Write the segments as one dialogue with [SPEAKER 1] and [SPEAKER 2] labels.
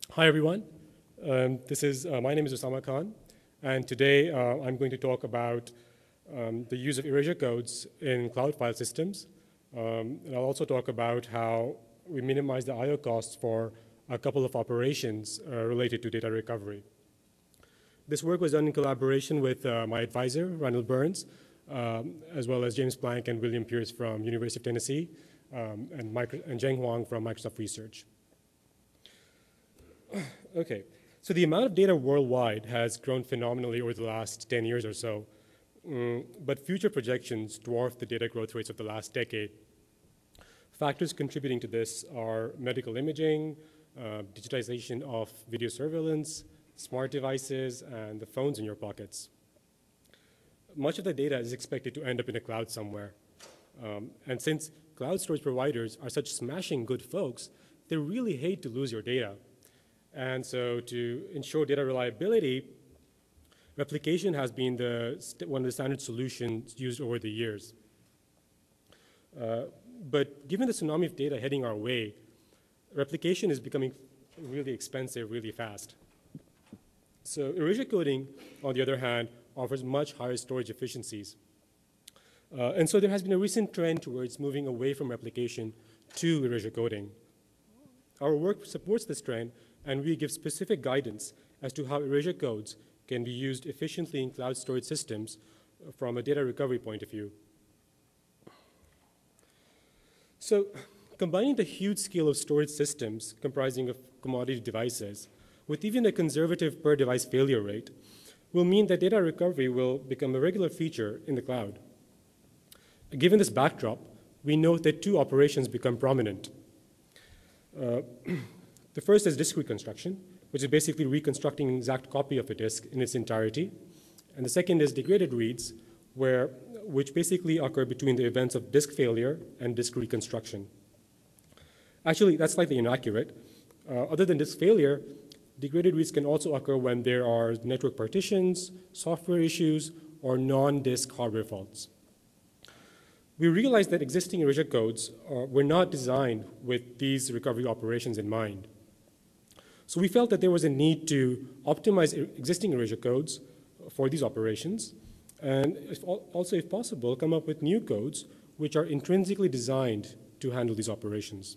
[SPEAKER 1] Hi, everyone. My name is Osama Khan, and today I'm going to talk about the use of erasure codes in cloud file systems. And I'll also talk about how we minimize the I/O costs for a couple of operations related to data recovery. This work was done in collaboration with my advisor, Randall Burns, as well as James Plank and William Pierce from University of Tennessee, and Zheng Huang from Microsoft Research. Okay, so the amount of data worldwide has grown phenomenally over the last 10 years or so, but future projections dwarf the data growth rates of the last decade. Factors contributing to this are medical imaging, digitization of video surveillance, smart devices, and the phones in your pockets. Much of the data is expected to end up in a cloud somewhere. And since cloud storage providers are such smashing good folks, they really hate to lose your data. And so to ensure data reliability, replication has been one of the standard solutions used over the years. But given the tsunami of data heading our way, replication is becoming really expensive really fast. So erasure coding, on the other hand, offers much higher storage efficiencies. And so there has been a recent trend towards moving away from replication to erasure coding. Our work supports this trend, and we give specific guidance as to how erasure codes can be used efficiently in cloud storage systems from a data recovery point of view. So combining the huge scale of storage systems comprising of commodity devices with even a conservative per device failure rate will mean that data recovery will become a regular feature in the cloud. Given this backdrop, we note that two operations become prominent. The first is disk reconstruction, which is basically reconstructing an exact copy of a disk in its entirety. And the second is degraded reads, which basically occur between the events of disk failure and disk reconstruction. Actually, that's slightly inaccurate. Other than disk failure, degraded reads can also occur when there are network partitions, software issues, or non-disk hardware faults. We realized that existing erasure codes were not designed with these recovery operations in mind. So we felt that there was a need to optimize existing erasure codes for these operations, and also, if possible, come up with new codes which are intrinsically designed to handle these operations.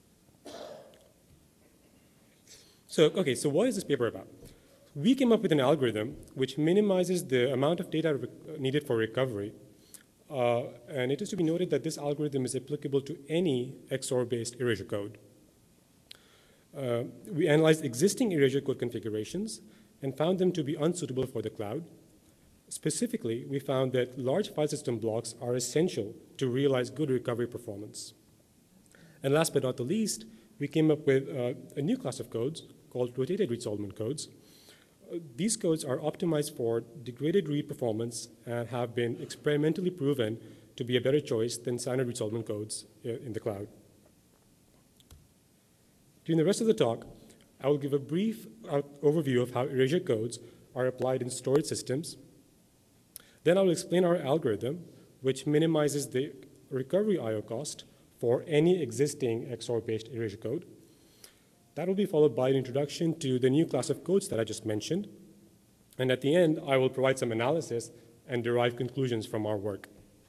[SPEAKER 1] So what is this paper about? We came up with an algorithm which minimizes the amount of data needed for recovery, and it is to be noted that this algorithm is applicable to any XOR-based erasure code. We analyzed existing erasure code configurations and found them to be unsuitable for the cloud. Specifically, we found that large file system blocks are essential to realize good recovery performance. And last but not the least, we came up with a new class of codes called rotated read solvent codes. These codes are optimized for degraded read performance and have been experimentally proven to be a better choice than standard read solvent codes in the cloud. During the rest of the talk, I will give a brief overview of how erasure codes are applied in storage systems. Then I will explain our algorithm, which minimizes the recovery I/O cost for any existing XOR-based erasure code. That will be followed by an introduction to the new class of codes that I just mentioned. And at the end, I will provide some analysis and derive conclusions from our work.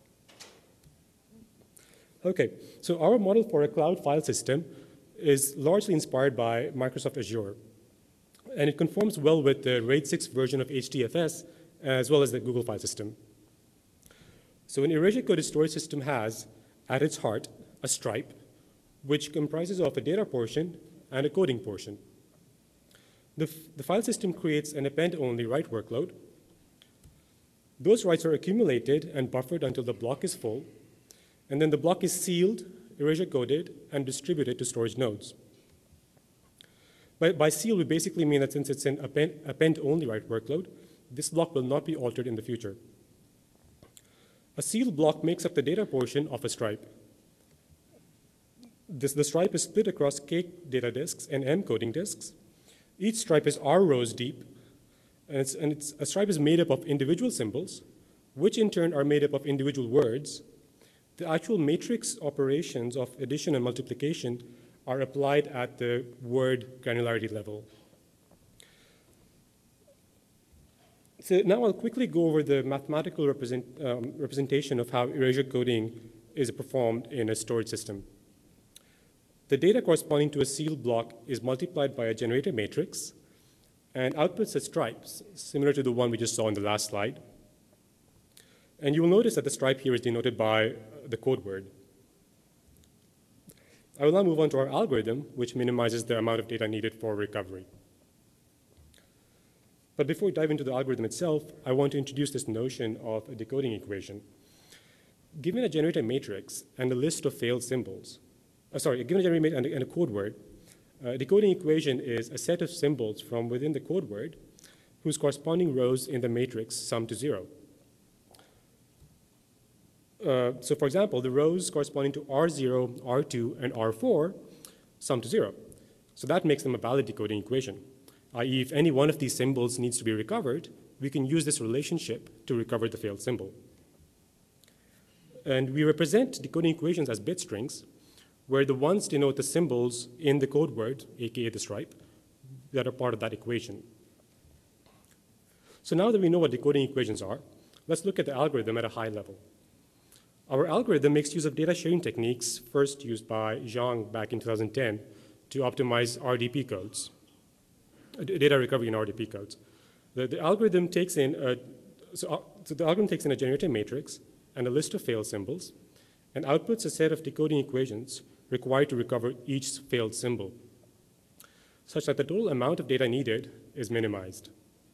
[SPEAKER 1] Okay, so our model for a cloud file system is largely inspired by Microsoft Azure. And it conforms well with the RAID 6 version of HDFS, as well as the Google file system. So an erasure coded storage system has, at its heart, a stripe, which comprises of a data portion and a coding portion. The file system creates an append-only write workload. Those writes are accumulated and buffered until the block is full, and then the block is sealed, erasure coded, and distributed to storage nodes. By seal, we basically mean that since it's an append-only write workload, this block will not be altered in the future. A sealed block makes up the data portion of a stripe. The stripe is split across K data disks and M coding disks. Each stripe is R rows deep, and a stripe is made up of individual symbols, which in turn are made up of individual words. The actual matrix operations of addition and multiplication are applied at the word granularity level. So now I'll quickly go over the mathematical representation of how erasure coding is performed in a storage system. The data corresponding to a sealed block is multiplied by a generator matrix and outputs as stripes, similar to the one we just saw in the last slide. And you will notice that the stripe here is denoted by the code word. I will now move on to our algorithm, which minimizes the amount of data needed for recovery. But before we dive into the algorithm itself, I want to introduce this notion of a decoding equation. Given a generator matrix and a list of failed symbols, given a generator matrix and a code word, a decoding equation is a set of symbols from within the code word whose corresponding rows in the matrix sum to 0. So for example, the rows corresponding to R0, R2, and R4 sum to 0. So that makes them a valid decoding equation, i.e. if any one of these symbols needs to be recovered, we can use this relationship to recover the failed symbol. And we represent decoding equations as bit strings, where the ones denote the symbols in the code word, aka the stripe, that are part of that equation. So now that we know what decoding equations are, let's look at the algorithm at a high level. Our algorithm makes use of data sharing techniques first used by Zhang back in 2010 to optimize RDP codes, data recovery in RDP codes. The algorithm takes in a generator matrix and a list of failed symbols and outputs a set of decoding equations required to recover each failed symbol, such that the total amount of data needed is minimized.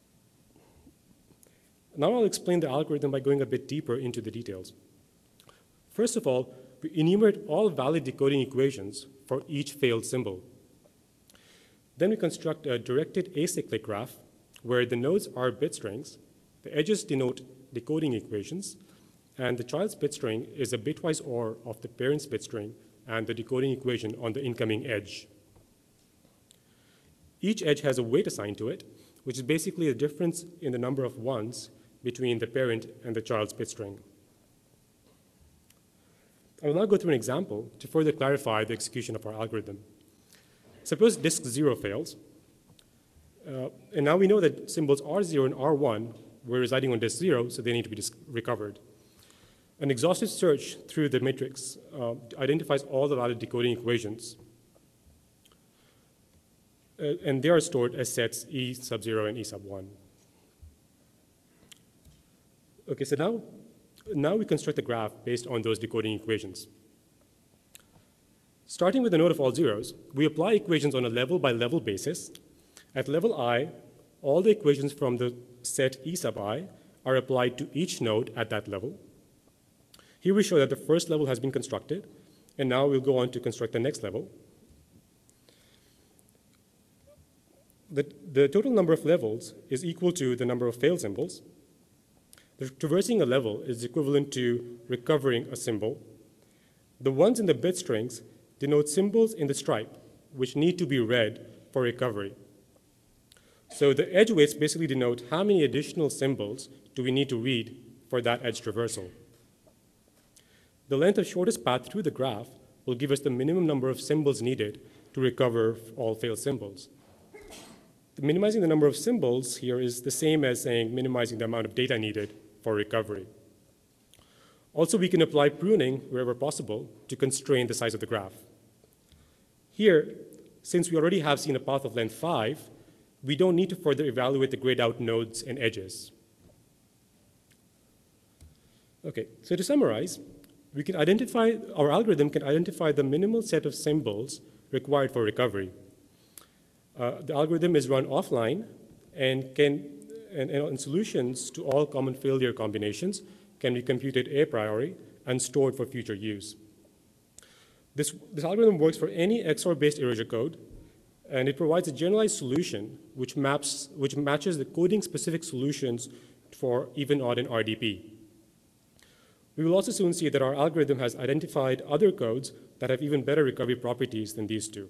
[SPEAKER 1] Now I'll explain the algorithm by going a bit deeper into the details. First of all, we enumerate all valid decoding equations for each failed symbol. Then we construct a directed acyclic graph where the nodes are bit strings, the edges denote decoding equations, and the child's bit string is a bitwise OR of the parent's bit string and the decoding equation on the incoming edge. Each edge has a weight assigned to it, which is basically the difference in the number of ones between the parent and the child's bit string. I will now go through an example to further clarify the execution of our algorithm. Suppose disk 0 fails, and now we know that symbols R0 and R1 were residing on disk 0, so they need to be recovered. An exhaustive search through the matrix identifies all the valid decoding equations, and they are stored as sets E sub 0 and E sub 1. Okay, so now we construct a graph based on those decoding equations. Starting with the node of all zeros, we apply equations on a level-by-level basis. At level I, all the equations from the set E sub I are applied to each node at that level. Here we show that the first level has been constructed, and now we'll go on to construct the next level. The total number of levels is equal to the number of failed symbols. Traversing a level is equivalent to recovering a symbol. The ones in the bit strings denote symbols in the stripe, which need to be read for recovery. So the edge weights basically denote how many additional symbols do we need to read for that edge traversal. The length of shortest path through the graph will give us the minimum number of symbols needed to recover all failed symbols. Minimizing the number of symbols here is the same as saying minimizing the amount of data needed for recovery. Also, we can apply pruning wherever possible to constrain the size of the graph. Here, since we already have seen a path of length 5, we don't need to further evaluate the grayed out nodes and edges. Okay, so to summarize, our algorithm can identify the minimal set of symbols required for recovery. The algorithm is run offline and solutions to all common failure combinations can be computed a priori and stored for future use. This algorithm works for any XOR-based erasure code, and it provides a generalized solution which matches the coding-specific solutions for even, odd, and RDP. We will also soon see that our algorithm has identified other codes that have even better recovery properties than these two.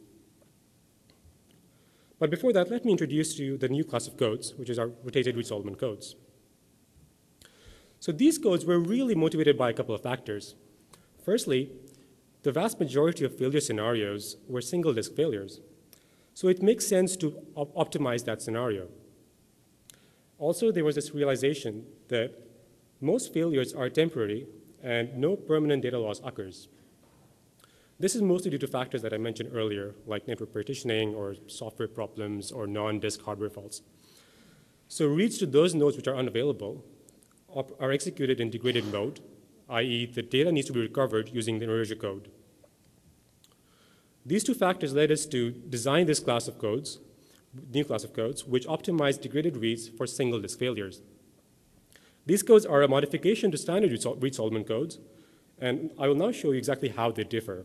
[SPEAKER 1] But before that, let me introduce to you the new class of codes, which is our rotated Reed-Solomon codes. So these codes were really motivated by a couple of factors. Firstly, the vast majority of failure scenarios were single disk failures. So it makes sense to optimize that scenario. Also, there was this realization that most failures are temporary and no permanent data loss occurs. This is mostly due to factors that I mentioned earlier, like network partitioning or software problems or non-disk hardware faults. So reads to those nodes which are unavailable are executed in degraded mode, i.e. the data needs to be recovered using the erasure code. These two factors led us to design this class of codes, new class of codes, which optimize degraded reads for single disk failures. These codes are a modification to standard Reed-Solomon codes, and I will now show you exactly how they differ.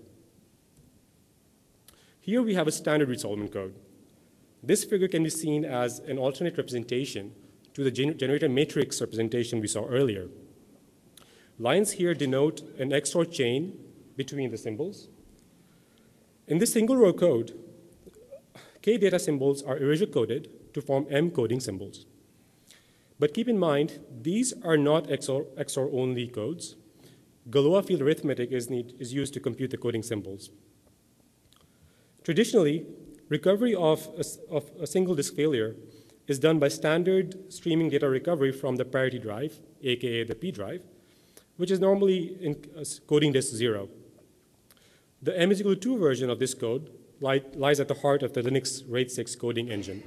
[SPEAKER 1] Here we have a standard Reed-Solomon code. This figure can be seen as an alternate representation to the generator matrix representation we saw earlier. Lines here denote an XOR chain between the symbols. In this single row code, K data symbols are erasure coded to form M coding symbols. But keep in mind, these are not XOR only codes. Galois field arithmetic is used to compute the coding symbols. Traditionally, recovery of a single disk failure is done by standard streaming data recovery from the parity drive, aka the P drive, which is normally in coding disk 0. The M is equal to 2 version of this code lies at the heart of the Linux RAID 6 coding engine.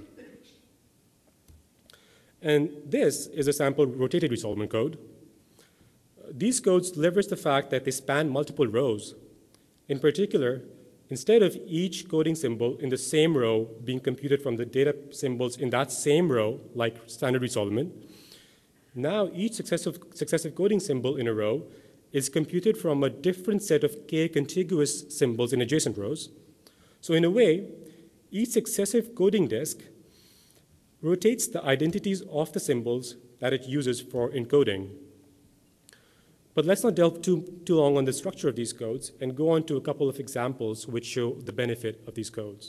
[SPEAKER 1] And this is a sample rotated Reed-Solomon code. These codes leverage the fact that they span multiple rows. In particular, instead of each coding symbol in the same row being computed from the data symbols in that same row, like standard Reed-Solomon, now each successive coding symbol in a row is computed from a different set of K contiguous symbols in adjacent rows. So in a way, each successive coding disk rotates the identities of the symbols that it uses for encoding. But let's not delve too long on the structure of these codes and go on to a couple of examples which show the benefit of these codes.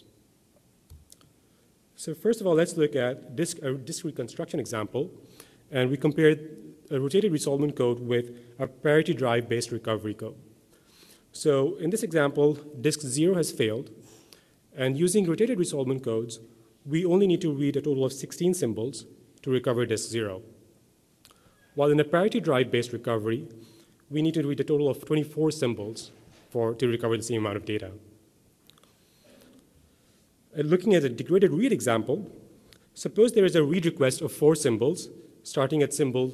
[SPEAKER 1] So first of all, let's look at a disk reconstruction example, and we compared a rotated Reed-Solomon code with a parity drive-based recovery code. So in this example, disk 0 has failed, and using rotated Reed-Solomon codes, we only need to read a total of 16 symbols to recover disk 0. While in a parity drive-based recovery, we need to read a total of 24 symbols to recover the same amount of data. Looking at a degraded read example, suppose there is a read request of 4 symbols, starting at symbol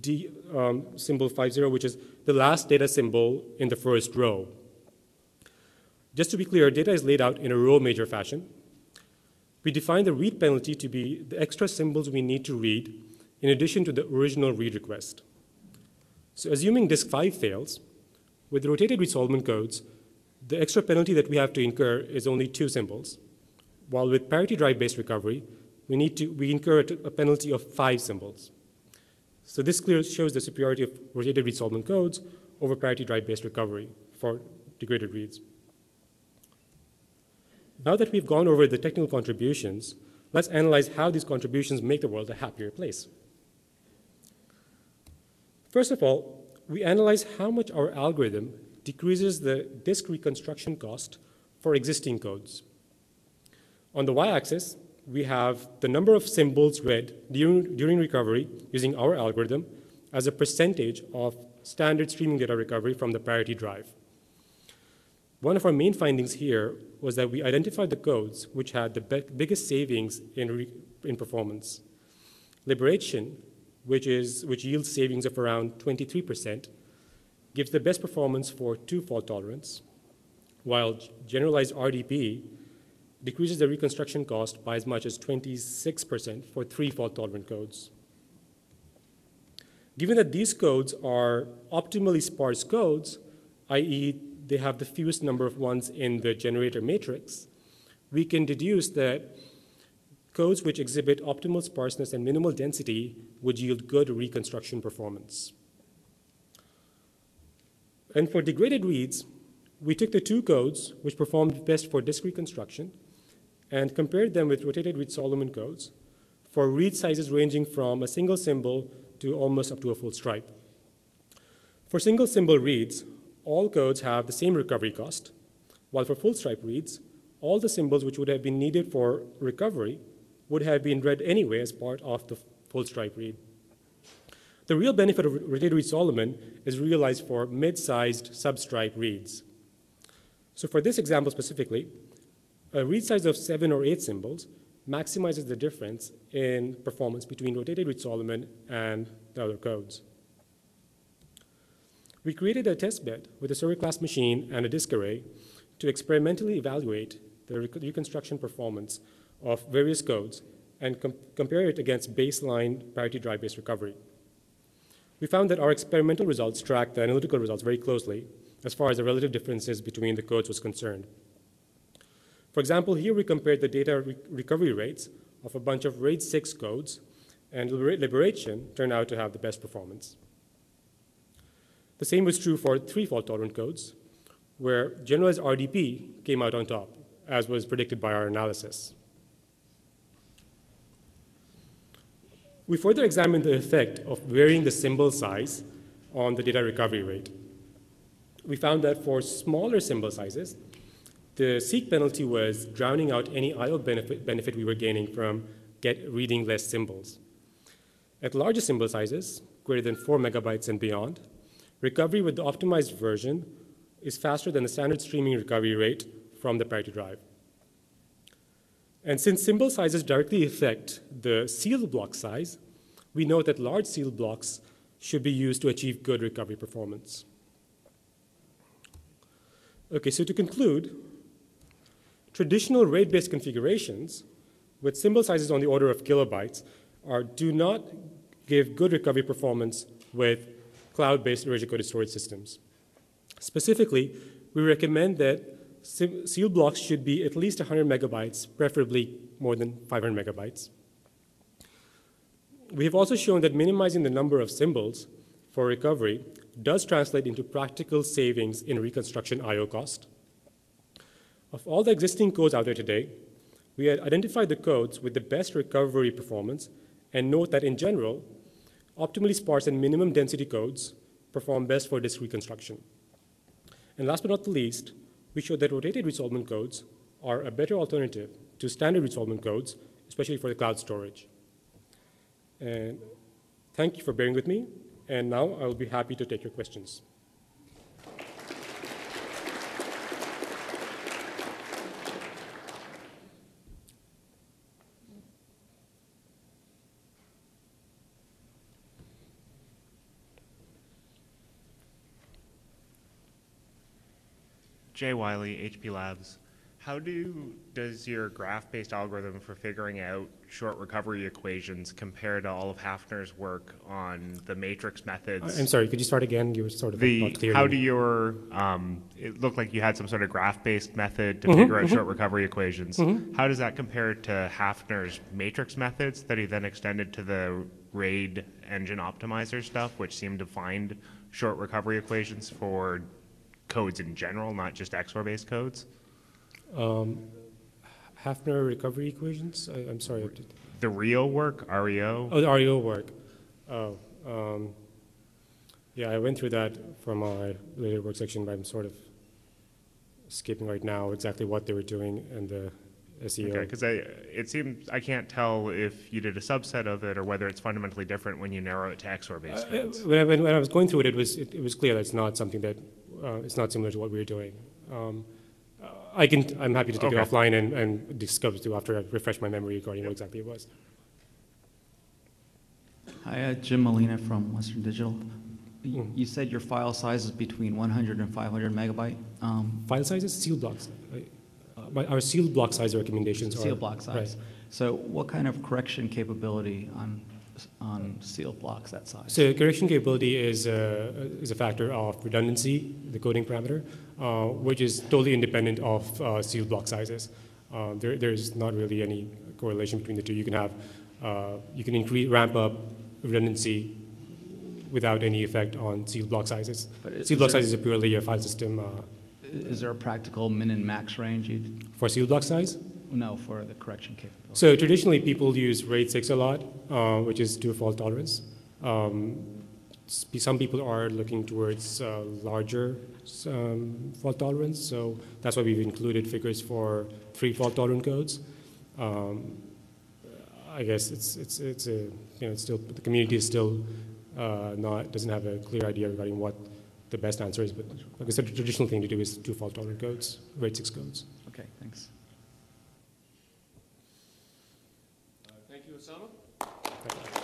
[SPEAKER 1] 50, which is the last data symbol in the first row. Just to be clear, data is laid out in a row major fashion. We define the read penalty to be the extra symbols we need to read in addition to the original read request. So assuming disk 5 fails, with rotated Reed-Solomon codes, the extra penalty that we have to incur is only 2 symbols, while with parity drive-based recovery, we incur a penalty of 5 symbols. So this clearly shows the superiority of rotated Reed-Solomon codes over parity drive-based recovery for degraded reads. Now that we've gone over the technical contributions, let's analyze how these contributions make the world a happier place. First of all, we analyze how much our algorithm decreases the disk reconstruction cost for existing codes. On the y-axis, we have the number of symbols read during recovery using our algorithm as a percentage of standard streaming data recovery from the parity drive. One of our main findings here was that we identified the codes which had the biggest savings in performance. Liberation, which yields savings of around 23%, gives the best performance for 2 fault tolerance, while generalized RDP decreases the reconstruction cost by as much as 26% for 3 fault tolerant codes. Given that these codes are optimally sparse codes, i.e. they have the fewest number of ones in the generator matrix, we can deduce that codes which exhibit optimal sparseness and minimal density would yield good reconstruction performance. And for degraded reads, we took the 2 codes which performed best for disk reconstruction and compared them with rotated Reed-Solomon codes for read sizes ranging from a single symbol to almost up to a full stripe. For single symbol reads, all codes have the same recovery cost, while for full stripe reads, all the symbols which would have been needed for recovery would have been read anyway as part of the full stripe read. The real benefit of rotated read Solomon is realized for mid-sized substripe reads. So for this example specifically, a read size of 7 or 8 symbols maximizes the difference in performance between rotated read Solomon and the other codes. We created a test bed with a server class machine and a disk array to experimentally evaluate the reconstruction performance of various codes and compare it against baseline parity drive-based recovery. We found that our experimental results tracked the analytical results very closely as far as the relative differences between the codes was concerned. For example, here we compared the data recovery rates of a bunch of RAID 6 codes, and Liberation turned out to have the best performance. The same was true for 3 fault-tolerant codes, where generalized RDP came out on top, as was predicted by our analysis. We further examined the effect of varying the symbol size on the data recovery rate. We found that for smaller symbol sizes, the seek penalty was drowning out any I/O benefit we were gaining from reading less symbols. At larger symbol sizes, greater than 4 megabytes and beyond, recovery with the optimized version is faster than the standard streaming recovery rate from the parity drive. And since symbol sizes directly affect the sealed block size, we know that large sealed blocks should be used to achieve good recovery performance. Okay, so to conclude, traditional RAID-based configurations with symbol sizes on the order of kilobytes do not give good recovery performance with cloud-based erasure-coded storage systems. Specifically, we recommend that sealed blocks should be at least 100 megabytes, preferably more than 500 megabytes. We have also shown that minimizing the number of symbols for recovery does translate into practical savings in reconstruction I/O cost. Of all the existing codes out there today, we had identified the codes with the best recovery performance and note that in general, optimally sparse and minimum density codes perform best for disk reconstruction. And last but not the least, we showed that rotated read Solomon codes are a better alternative to standard read Solomon codes, especially for the cloud storage. And thank you for bearing with me. And now I will be happy to take your questions.
[SPEAKER 2] Jay Wiley, HP Labs. How does your graph-based algorithm for figuring out short recovery equations compare to all of Hafner's work on the matrix methods?
[SPEAKER 1] I'm sorry, could you start again? You were sort of not clear.
[SPEAKER 2] How do your, it looked like you had some sort of graph-based method to figure out short recovery equations. How does that compare to Hafner's matrix methods that he then extended to the RAID engine optimizer stuff, which seemed to find short recovery equations for codes in general, not just XOR-based codes?
[SPEAKER 1] Hafner recovery equations? I'm sorry.
[SPEAKER 2] The REO work, REO?
[SPEAKER 1] Oh, the REO work. Oh, yeah, I went through that from my related work section, but I'm sort of escaping right now exactly what they were doing and the SEO.
[SPEAKER 2] Okay, because it seems, I can't tell if you did a subset of it or whether it's fundamentally different when you narrow it to XOR-based codes.
[SPEAKER 1] When I was going through it, it was clear that it's not something that, it's not similar to what we were doing. I'm happy to take it offline and discuss it after I refresh my memory regarding what exactly it was.
[SPEAKER 3] Hi, Jim Molina from Western Digital. You said your file size is between 100 and 500 megabyte.
[SPEAKER 1] File sizes, sealed blocks. Our sealed block size recommendations are...
[SPEAKER 3] Sealed block size.
[SPEAKER 1] Right.
[SPEAKER 3] So what kind of correction capability on sealed blocks that size?
[SPEAKER 1] So correction capability is a factor of redundancy, the coding parameter, which is totally independent of sealed block sizes. There's not really any correlation between the two. You can have, you can ramp up redundancy without any effect on sealed block sizes. Sealed block sizes are purely a file system.
[SPEAKER 3] Is there a practical min and max range?
[SPEAKER 1] For sealed block size?
[SPEAKER 3] No, for the correction capability.
[SPEAKER 1] So traditionally, people use RAID 6 a lot, which is 2 fault tolerance. some people are looking towards larger fault tolerance, so that's why we've included figures for 3 fault tolerant codes. I guess it's still the community is still doesn't have a clear idea regarding what the best answer is, but like I said, the traditional thing to do is 2 fault tolerant codes, RAID 6 codes.
[SPEAKER 3] Okay, thanks.
[SPEAKER 4] Thank you, Osama.
[SPEAKER 1] Thank you.